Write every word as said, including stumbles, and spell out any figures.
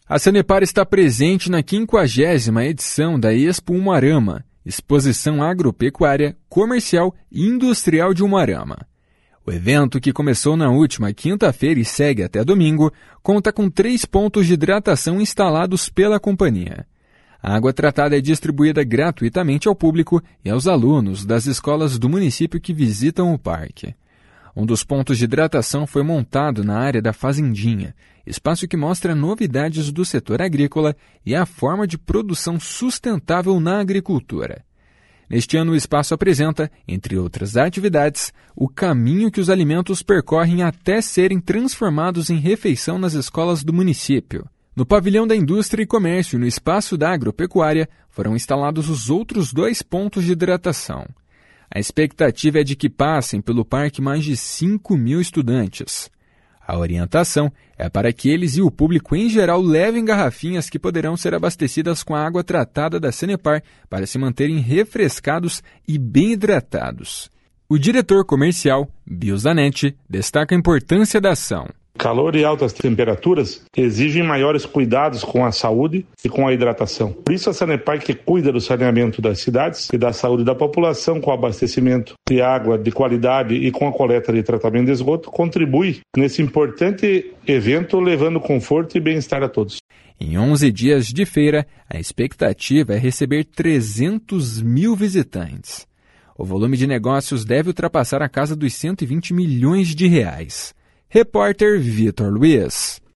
A Sanepar está presente na quinquagésima edição da Expo Umuarama, exposição agropecuária, comercial e industrial de Umuarama. O evento, que começou na última quinta-feira e segue até domingo, conta com três pontos de hidratação instalados pela companhia. A água tratada é distribuída gratuitamente ao público e aos alunos das escolas do município que visitam o parque. Um dos pontos de hidratação foi montado na área da Fazendinha, espaço que mostra novidades do setor agrícola e a forma de produção sustentável na agricultura. Neste ano, o espaço apresenta, entre outras atividades, o caminho que os alimentos percorrem até serem transformados em refeição nas escolas do município. No pavilhão da Indústria e Comércio e no espaço da Agropecuária, foram instalados os outros dois pontos de hidratação. A expectativa é de que passem pelo parque mais de cinco mil estudantes. A orientação é para que eles e o público em geral levem garrafinhas que poderão ser abastecidas com a água tratada da Sanepar para se manterem refrescados e bem hidratados. O diretor comercial, Bill Zanetti, destaca a importância da ação. Calor e altas temperaturas exigem maiores cuidados com a saúde e com a hidratação. Por isso, a Sanepar, que cuida do saneamento das cidades e da saúde da população com abastecimento de água de qualidade e com a coleta de tratamento de esgoto, contribui nesse importante evento, levando conforto e bem-estar a todos. Em onze dias de feira, a expectativa é receber trezentos mil visitantes. O volume de negócios deve ultrapassar a casa dos cento e vinte milhões de reais. Repórter Vitor Luiz.